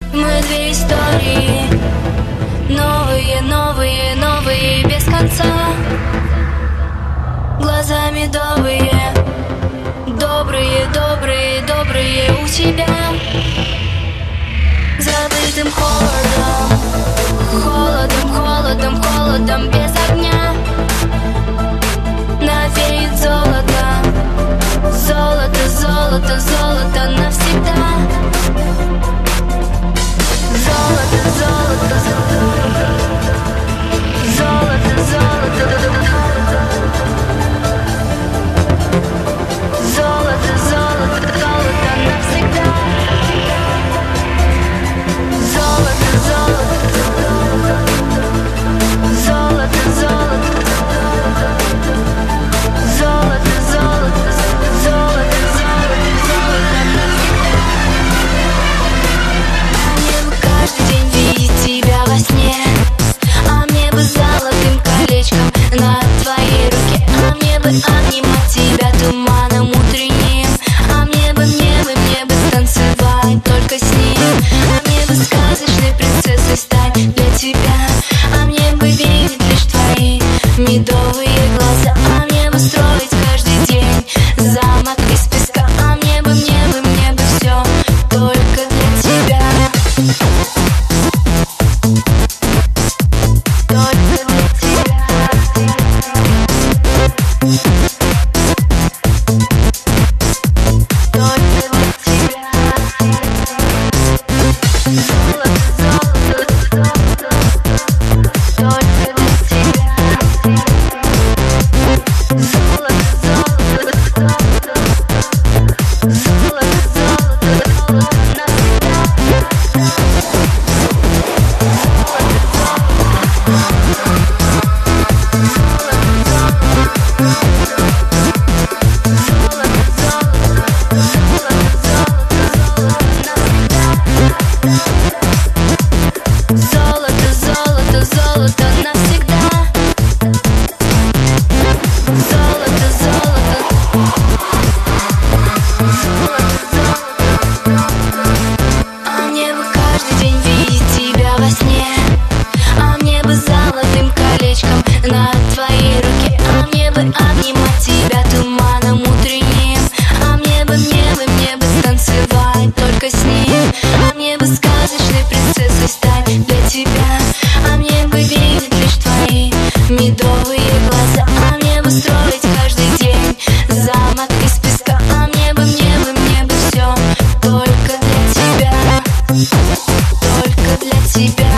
Мы две истории, новые, новые, новые, без конца. Глаза медовые, добрые, добрые, добрые у тебя. Забытым холодом, холодом, холодом, холодом, без огня. Навеет золото, золото, золото, золото навсегда. Золото, золото, золото, золото, золото, золото, золото навсегда. Золото, золото, золото, золото, золото, золото, золото, золото навсегда. Мне бы каждый день видеть тебя во сне, а мне бы золотым колечком на твоей руке, а мне бы обнимать тебя туманом утренним, а мне бы станцевать только с ним, а мне бы сказочной принцессой стать для тебя, а мне бы видеть лишь твои медовые глаза, а мне бы строить каждый день замок из песка, а мне бы все только для тебя. Только для тебя. Только для тебя. Золото, золото, только для тебя. Золото, золото, золото, золото навсегда. Золото, золото, золото навсегда. Золото, золото, а мне бы каждый день видеть тебя во сне, а мне бы золотым колечком на твоей руке, а мне бы обнимать тебя туманом утренним, а мне бы станцевать только с ним, а мне бы сказочной принцессой стать для тебя, а мне бы видеть лишь твои медовые глаза, а мне бы строить каждый день замок из песка, а мне бы все только для тебя, только для тебя.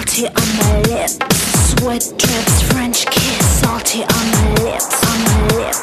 Sweat drips, French kiss, salty on my lips, on my lips.